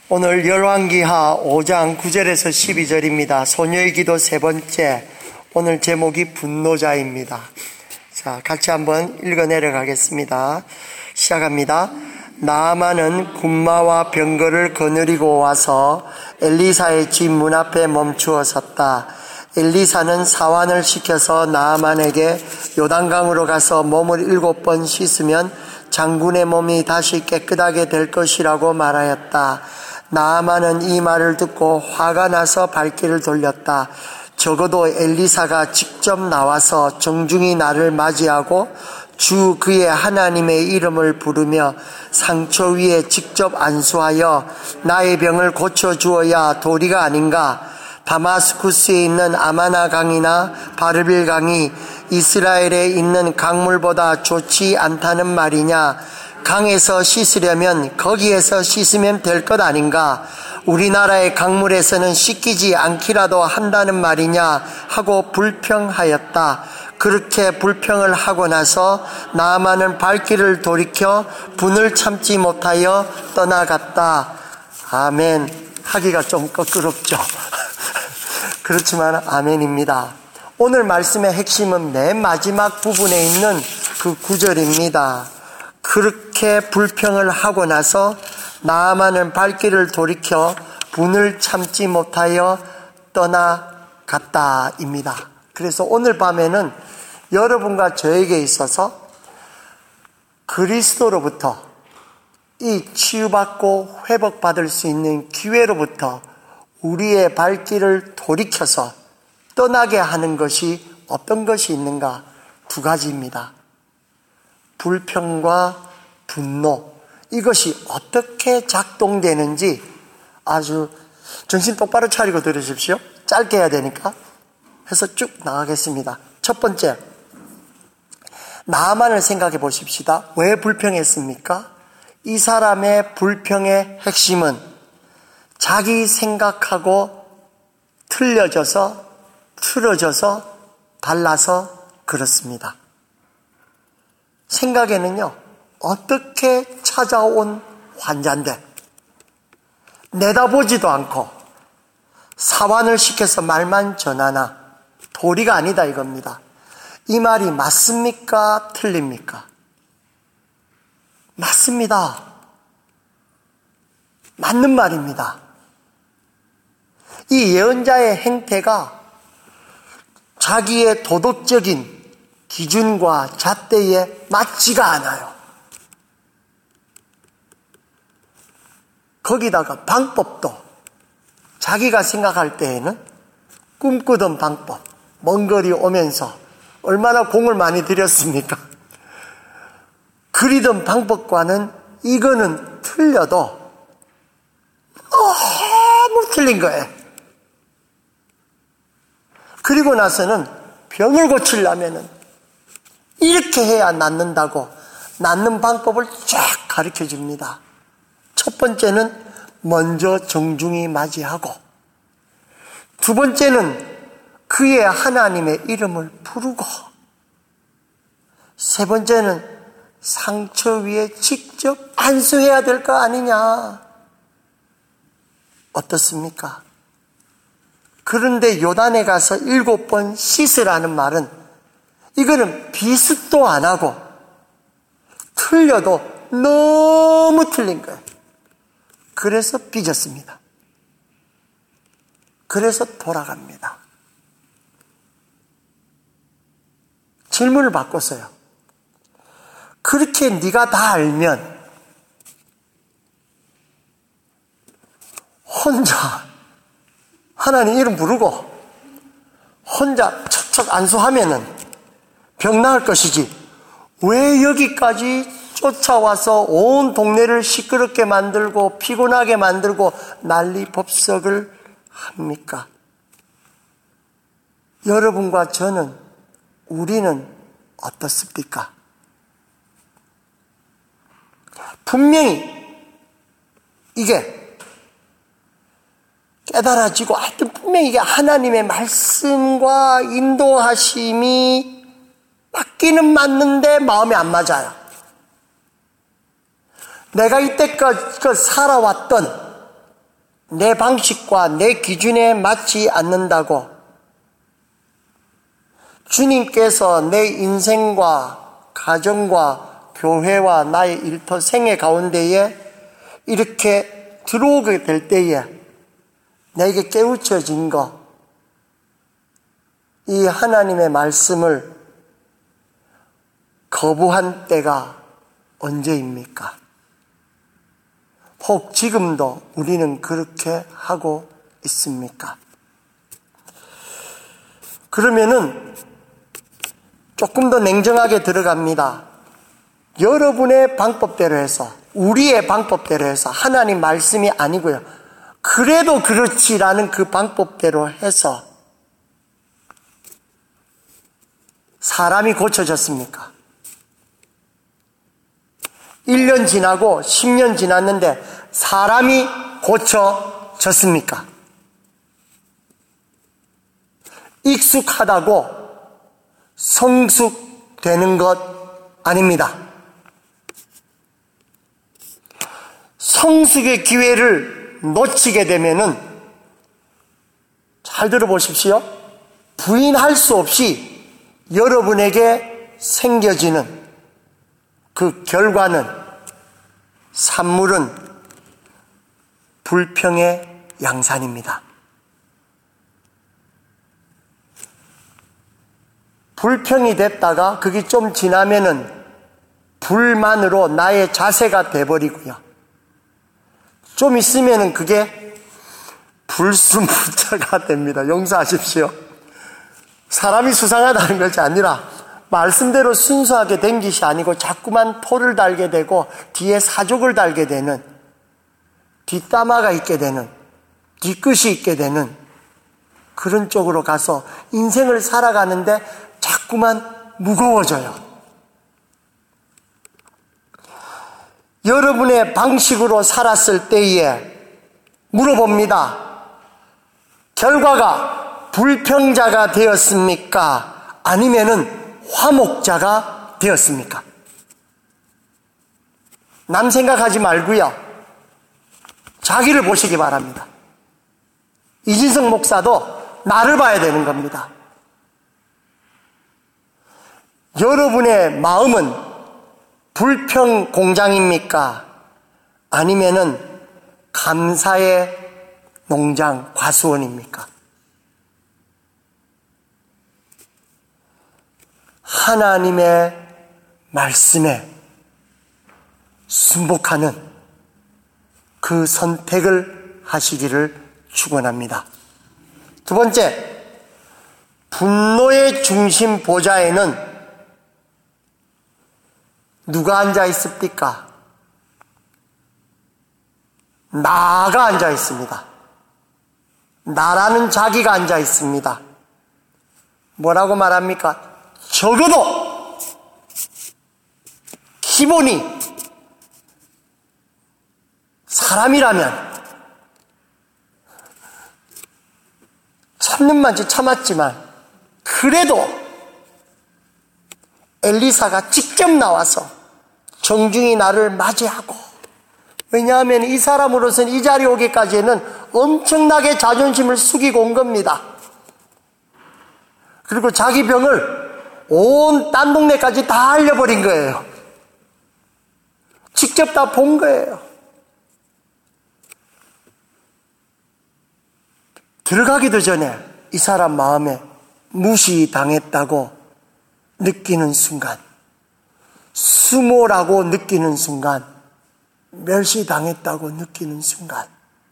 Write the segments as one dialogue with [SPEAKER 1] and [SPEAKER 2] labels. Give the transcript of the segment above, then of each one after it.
[SPEAKER 1] 오늘 열왕기하 5장 9절에서 12절입니다. 소녀의 기도 세 번째, 오늘 제목이 분노자입니다. 자, 같이 한번 읽어 내려가겠습니다. 시작합니다. 나아만은 군마와 병거를 거느리고 와서 엘리사의 집 문 앞에 멈추어 섰다. 엘리사는 사환을 시켜서 나아만에게 요단강으로 가서 몸을 7번 씻으면 장군의 몸이 다시 깨끗하게 될 것이라고 말하였다. 나아만은 이 말을 듣고 화가 나서 발길을 돌렸다. 적어도 엘리사가 직접 나와서 정중히 나를 맞이하고 주 그의 하나님의 이름을 부르며 상처 위에 직접 안수하여 나의 병을 고쳐주어야 도리가 아닌가. 다마스쿠스에 있는 아마나 강이나 바르빌 강이 이스라엘에 있는 강물보다 좋지 않다는 말이냐. 강에서 씻으려면 거기에서 씻으면 될 것 아닌가. 우리나라의 강물에서는 씻기지 않기라도 한다는 말이냐 하고 불평하였다. 그렇게 불평을 하고 나서 나아만은 발길을 돌이켜 분을 참지 못하여 떠나갔다. 아멘. 하기가 좀 껄끄럽죠. 그렇지만 아멘입니다. 오늘 말씀의 핵심은 맨 마지막 부분에 있는 그 구절입니다. 그렇게 불평을 하고 나서 나아만은 발길을 돌이켜 분을 참지 못하여 떠나갔다입니다. 그래서 오늘 밤에는 여러분과 저에게 있어서 그리스도로부터 이 치유받고 회복받을 수 있는 기회로부터 우리의 발길을 돌이켜서 떠나게 하는 것이 어떤 것이 있는가? 두 가지입니다. 불평과 분노, 이것이 어떻게 작동되는지 아주 정신 똑바로 차리고 들으십시오. 짧게 해야 되니까 해서 쭉 나가겠습니다. 첫 번째, 나아만을 생각해 보십시다. 왜 불평했습니까? 이 사람의 불평의 핵심은 자기 생각하고 틀어져서 달라서 그렇습니다. 생각에는요, 어떻게 찾아온 환자인데 내다보지도 않고 사환을 시켜서 말만 전하나 도리가 아니다 이겁니다. 이 말이 맞습니까? 틀립니까? 맞습니다. 맞는 말입니다. 이 예언자의 행태가 자기의 도덕적인 기준과 잣대에 맞지가 않아요. 거기다가 방법도 자기가 생각할 때에는 꿈꾸던 방법, 먼 거리 오면서 얼마나 공을 많이 들였습니까? 그리던 방법과는 이거는 틀려도 너무 틀린 거예요. 그리고 나서는 병을 고치려면은 이렇게 해야 낫는다고 낫는 방법을 쫙 가르쳐 줍니다. 첫 번째는 먼저 정중히 맞이하고, 두 번째는 그의 하나님의 이름을 부르고, 세 번째는 상처 위에 직접 안수해야 될 거 아니냐. 어떻습니까? 그런데 요단에 가서 7번 씻으라는 말은 이거는 비슷도 안 하고 틀려도 너무 틀린 거예요. 그래서 삐졌습니다. 그래서 돌아갑니다. 질문을 바꿨어요. 그렇게 네가 다 알면 혼자 하나님 이름 부르고 혼자 척척 안수하면은 병 나을 것이지 왜 여기까지 쫓아와서 온 동네를 시끄럽게 만들고 피곤하게 만들고 난리 법석을 합니까? 여러분과 저는, 우리는 어떻습니까? 분명히 이게 깨달아지고 하여튼 분명히 이게 하나님의 말씀과 인도하심이 맞기는 맞는데 마음에 안 맞아요. 내가 이때까지 살아왔던 내 방식과 내 기준에 맞지 않는다고 주님께서 내 인생과 가정과 교회와 나의 일터 생애 가운데에 이렇게 들어오게 될 때에 내게 깨우쳐진 것, 이 하나님의 말씀을 거부한 때가 언제입니까? 혹 지금도 우리는 그렇게 하고 있습니까? 그러면은 조금 더 냉정하게 들어갑니다. 여러분의 방법대로 해서, 우리의 방법대로 해서, 하나님 말씀이 아니고요. 그래도 그렇지라는 그 방법대로 해서 사람이 고쳐졌습니까? 1년 지나고 10년 지났는데 사람이 고쳐졌습니까? 익숙하다고 성숙되는 것 아닙니다. 성숙의 기회를 놓치게 되면은, 잘 들어보십시오. 부인할 수 없이 여러분에게 생겨지는 그 결과는, 산물은 불평의 양산입니다. 불평이 됐다가 그게 좀 지나면은 불만으로 나의 자세가 돼버리고요. 좀 있으면은 그게 불순물자가 됩니다. 용서하십시오. 사람이 수상하다는 것이 아니라 말씀대로 순수하게 된 것이 아니고 자꾸만 토를 달게 되고 뒤에 사족을 달게 되는, 뒷담화가 있게 되는, 뒤끝이 있게 되는 그런 쪽으로 가서 인생을 살아가는데 자꾸만 무거워져요. 여러분의 방식으로 살았을 때에 물어봅니다. 결과가 불평자가 되었습니까? 아니면은 화목자가 되었습니까? 남 생각하지 말고요. 자기를 보시기 바랍니다. 이진성 목사도 나를 봐야 되는 겁니다. 여러분의 마음은 불평 공장입니까? 아니면은 감사의 농장, 과수원입니까? 하나님의 말씀에 순복하는 그 선택을 하시기를 축원합니다. 두 번째, 분노의 중심 보좌에는 누가 앉아 있습니까? 나가 앉아 있습니다. 나라는 자기가 앉아 있습니다. 뭐라고 말합니까? 적어도 기본이 사람이라면 참는 만치 참았지만 그래도 엘리사가 직접 나와서 정중히 나를 맞이하고, 왜냐하면 이 사람으로서는 이 자리에 오기까지는 엄청나게 자존심을 숙이고 온 겁니다. 그리고 자기 병을 온 딴 동네까지 다 알려버린 거예요. 직접 다 본 거예요. 들어가기도 전에 이 사람 마음에 무시당했다고 느끼는 순간, 수모라고 느끼는 순간, 멸시당했다고 느끼는 순간,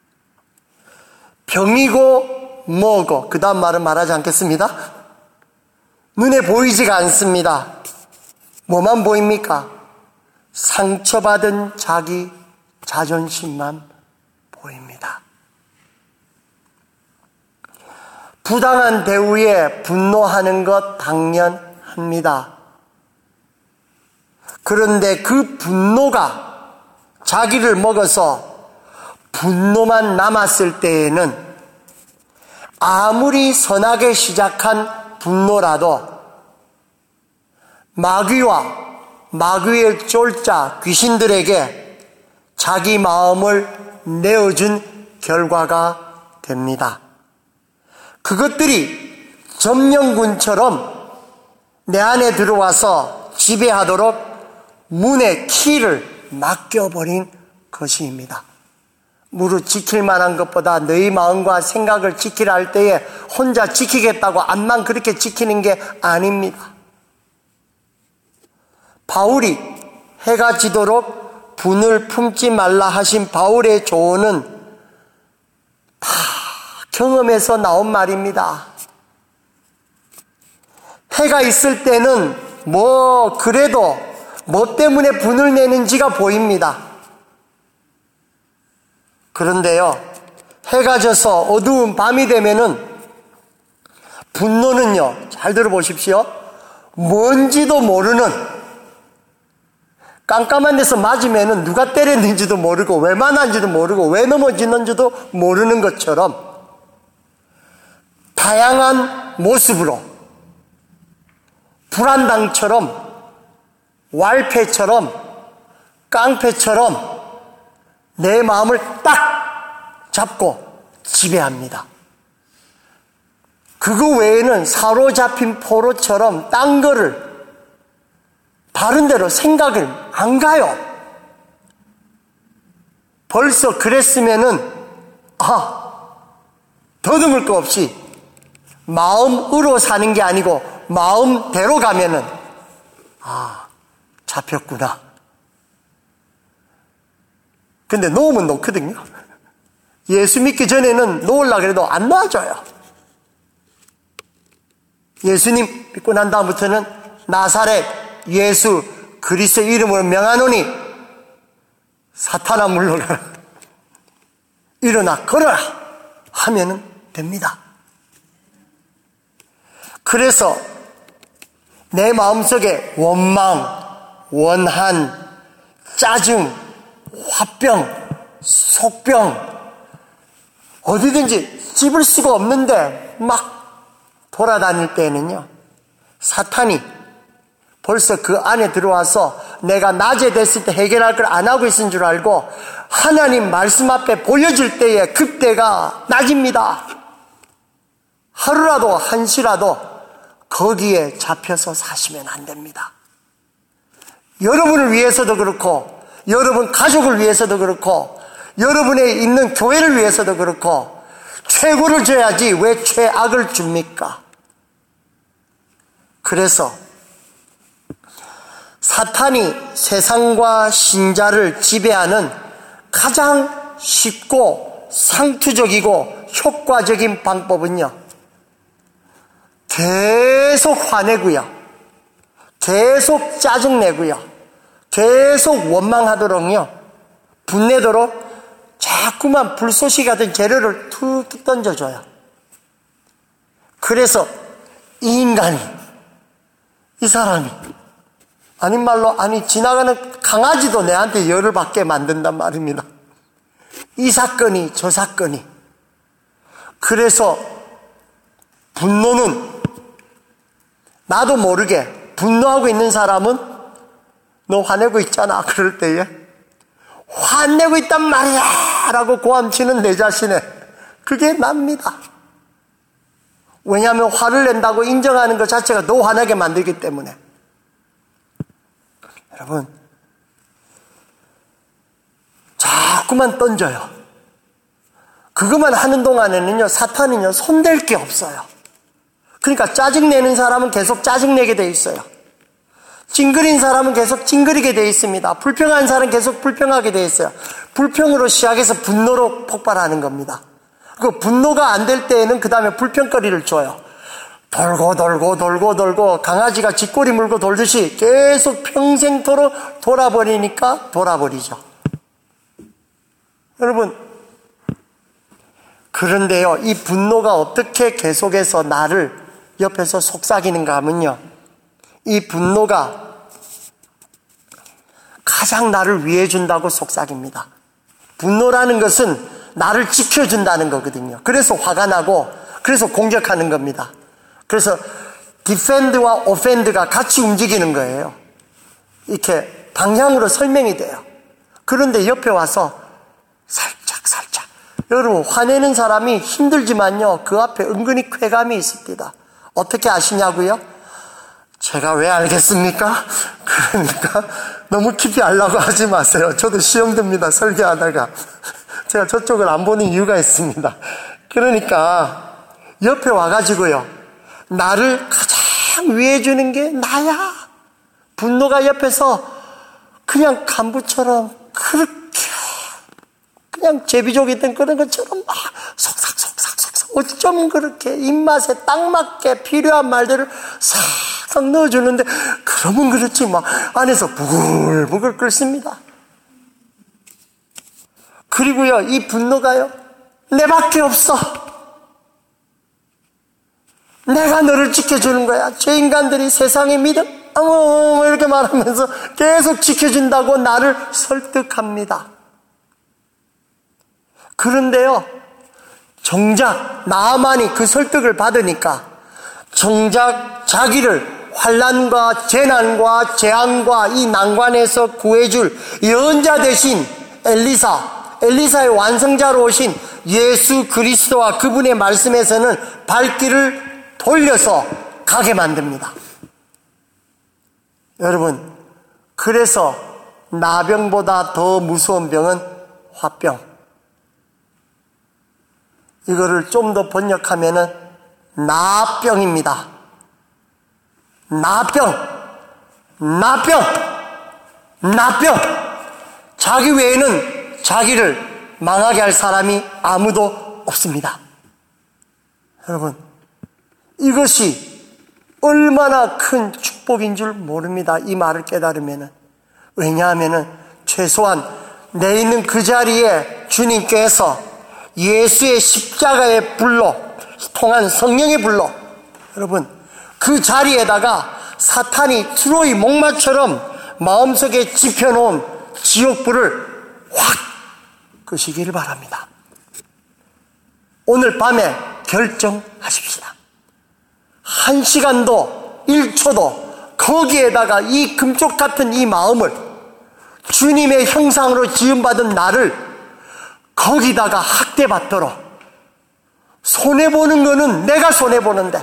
[SPEAKER 1] 병이고 뭐고, 그 다음 말은 말하지 않겠습니다. 눈에 보이지가 않습니다. 뭐만 보입니까? 상처받은 자기 자존심만 보입니다. 부당한 대우에 분노하는 것 당연합니다. 그런데 그 분노가 자기를 먹어서 분노만 남았을 때에는 아무리 선하게 시작한 분노라도 마귀와 마귀의 쫄자 귀신들에게 자기 마음을 내어준 결과가 됩니다. 그것들이 점령군처럼 내 안에 들어와서 지배하도록 문의 키를 맡겨버린 것입니다. 무릇 지킬 만한 것보다 너희 마음과 생각을 지키라 할 때에 혼자 지키겠다고 암만 그렇게 지키는 게 아닙니다. 바울이 해가 지도록 분을 품지 말라 하신 바울의 조언은 다 경험에서 나온 말입니다. 해가 있을 때는 그래도 뭐 때문에 분을 내는지가 보입니다. 그런데요, 해가 져서 어두운 밤이 되면은 분노는요, 잘 들어보십시오. 뭔지도 모르는, 깜깜한 데서 맞으면은 누가 때렸는지도 모르고 왜 만난지도 모르고 왜 넘어지는지도 모르는 것처럼 다양한 모습으로 불안당처럼 왈패처럼 깡패처럼 내 마음을 딱 잡고 지배합니다. 그거 외에는 사로잡힌 포로처럼 딴 거를 다른 데로 생각을 안 가요. 벌써 그랬으면은 더듬을 거 없이 마음으로 사는 게 아니고 마음대로 가면은 잡혔구나. 근데 놓으면 놓거든요. 예수 믿기 전에는 놓으려고 해도 안 놔줘요. 예수님 믿고 난 다음부터는 나사렛 예수 그리스도 이름으로 명하노니 사탄아 물러가라. 일어나 걸어라 하면은 됩니다. 그래서 내 마음속에 원망, 원한, 짜증, 화병, 속병 어디든지 찝을 수가 없는데 막 돌아다닐 때는요, 사탄이 벌써 그 안에 들어와서 내가 낮에 됐을 때 해결할 걸 안 하고 있는 줄 알고 하나님 말씀 앞에 보여줄 때에 그때가 낮입니다. 하루라도 한시라도 거기에 잡혀서 사시면 안 됩니다. 여러분을 위해서도 그렇고 여러분 가족을 위해서도 그렇고 여러분의 있는 교회를 위해서도 그렇고 최고를 줘야지 왜 최악을 줍니까? 그래서 사탄이 세상과 신자를 지배하는 가장 쉽고 상투적이고 효과적인 방법은요, 계속 화내고요, 계속 짜증내고요, 계속 원망하도록요, 분내도록 자꾸만 불쏘시 같은 재료를 툭툭 던져줘요. 그래서 이 인간이, 이 사람이 아닌 말로 지나가는 강아지도 내한테 열을 받게 만든단 말입니다. 이 사건이 저 사건이. 그래서 분노는 나도 모르게 분노하고 있는 사람은 너 화내고 있잖아 그럴 때에 화내고 있단 말이야 라고 고함치는 내 자신에 그게 납니다. 왜냐하면 화를 낸다고 인정하는 것 자체가 너 화나게 만들기 때문에. 여러분, 자꾸만 던져요. 그것만 하는 동안에는요, 사탄은요, 손댈 게 없어요. 그러니까 짜증내는 사람은 계속 짜증내게 돼 있어요. 찡그린 사람은 계속 찡그리게 돼 있습니다. 불평한 사람은 계속 불평하게 돼 있어요. 불평으로 시작해서 분노로 폭발하는 겁니다. 그 분노가 안 될 때에는 그 다음에 불평거리를 줘요. 돌고 강아지가 쥐꼬리 물고 돌듯이 계속 평생토록 돌아버리니까 돌아버리죠. 여러분, 그런데요, 이 분노가 어떻게 계속해서 나를 옆에서 속삭이는가 하면요, 이 분노가 가장 나를 위해 준다고 속삭입니다. 분노라는 것은 나를 지켜준다는 거거든요. 그래서 화가 나고 그래서 공격하는 겁니다. 그래서 디펜드와 오펜드가 같이 움직이는 거예요. 이렇게 방향으로 설명이 돼요. 그런데 옆에 와서 살짝 여러분, 화내는 사람이 힘들지만요, 그 앞에 은근히 쾌감이 있습니다. 어떻게 아시냐고요? 제가 왜 알겠습니까? 그러니까 너무 깊이 알라고 하지 마세요. 저도 시험 듭니다, 설교하다가. 제가 저쪽을 안 보는 이유가 있습니다. 그러니까 옆에 와가지고요, 나를 가장 위해 주는 게 나야. 분노가 옆에서 그냥 간부처럼 그렇게 그냥 제비족이든 그런 것처럼 막 속삭 어쩜 그렇게 입맛에 딱 맞게 필요한 말들을 싹싹 넣어주는데, 그러면 그렇지 막 안에서 부글부글 끓습니다. 그리고요, 이 분노가요, 내밖에 없어. 내가 너를 지켜주는 거야. 저 인간들이 세상의 믿음 이렇게 말하면서 계속 지켜준다고 나를 설득합니다. 그런데요, 정작 나만이 그 설득을 받으니까 정작 자기를 환난과 재난과 재앙과 이 난관에서 구해줄 예언자 대신 엘리사의 완성자로 오신 예수 그리스도와 그분의 말씀에서는 발길을 돌려서 가게 만듭니다. 여러분, 그래서 나병보다 더 무서운 병은 화병. 이거를 좀 더 번역하면은 나병입니다. 나병. 자기 외에는 자기를 망하게 할 사람이 아무도 없습니다. 여러분, 이것이 얼마나 큰 축복인 줄 모릅니다. 이 말을 깨달으면은. 왜냐하면은 최소한 내 있는 그 자리에 주님께서 예수의 십자가의 불로 통한 성령의 불로, 여러분, 그 자리에다가 사탄이 트로이 목마처럼 마음속에 지펴놓은 지옥불을 확 끄시기를 바랍니다. 오늘 밤에 결정하십시다. 1시간도 1초도 거기에다가 이 금쪽 같은 이 마음을, 주님의 형상으로 지음받은 나를 거기다가 학대받도록, 손해보는 거는 내가 손해보는데,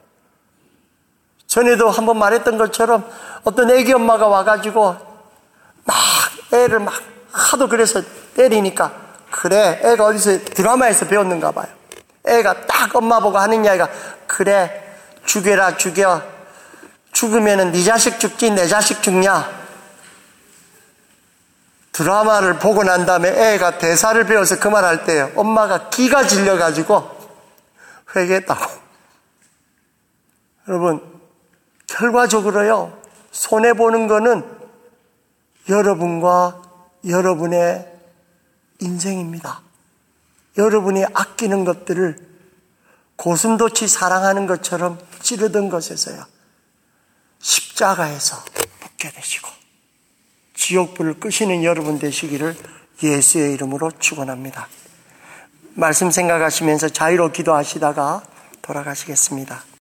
[SPEAKER 1] 전에도 한번 말했던 것처럼 어떤 애기 엄마가 와가지고 막 애를 막 하도 그래서 때리니까, 그래, 애가 어디서 드라마에서 배웠는가 봐요. 애가 딱 엄마 보고 하는 이야기가, 그래, 죽여라, 죽여. 죽으면은 네 자식 죽지 내 자식 죽냐. 드라마를 보고 난 다음에 애가 대사를 배워서 그 말 할 때요, 엄마가 기가 질려가지고 회개했다고. 여러분, 결과적으로요, 손해보는 거는 여러분과 여러분의 인생입니다. 여러분이 아끼는 것들을 고슴도치 사랑하는 것처럼 찌르던 것에서요, 십자가에서 붙게 되시고 지옥불을 끄시는 여러분 되시기를 예수의 이름으로 축원합니다. 말씀 생각하시면서 자유로 기도하시다가 돌아가시겠습니다.